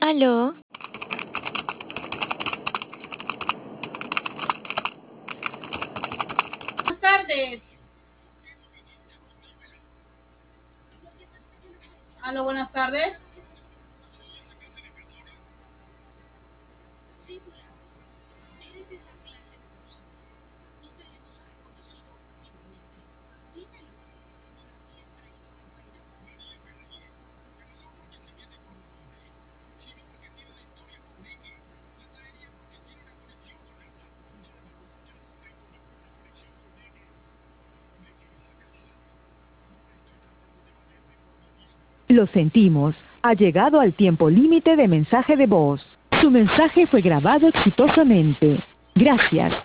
Aló, Buenas tardes. Aló, buenas tardes. Lo sentimos, ha llegado al tiempo límite de mensaje de voz. Su mensaje fue grabado exitosamente. Gracias